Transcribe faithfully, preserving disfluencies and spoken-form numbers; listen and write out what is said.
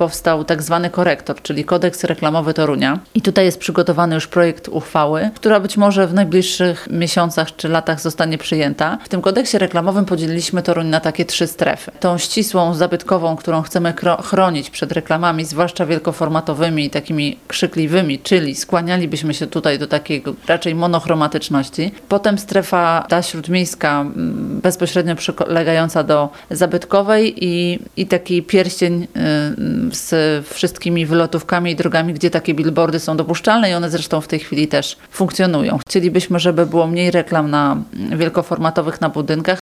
powstał tak zwany korektor, czyli kodeks reklamowy Torunia. I tutaj jest przygotowany już projekt uchwały, która być może w najbliższych miesiącach czy latach zostanie przyjęta. W tym kodeksie reklamowym podzieliliśmy Toruń na takie trzy strefy. Tą ścisłą, zabytkową, którą chcemy chronić przed reklamami, zwłaszcza wielkoformatowymi i takimi krzykliwymi, czyli skłanialibyśmy się tutaj do takiej raczej monochromatyczności. Potem strefa ta śródmiejska, bezpośrednio przylegająca do zabytkowej i, i taki pierścień z wszystkimi wylotówkami i drogami, gdzie takie billboardy są dopuszczalne i one zresztą w tej chwili też funkcjonują. Chcielibyśmy, żeby było mniej reklam na wielkoformatowych na budynkach,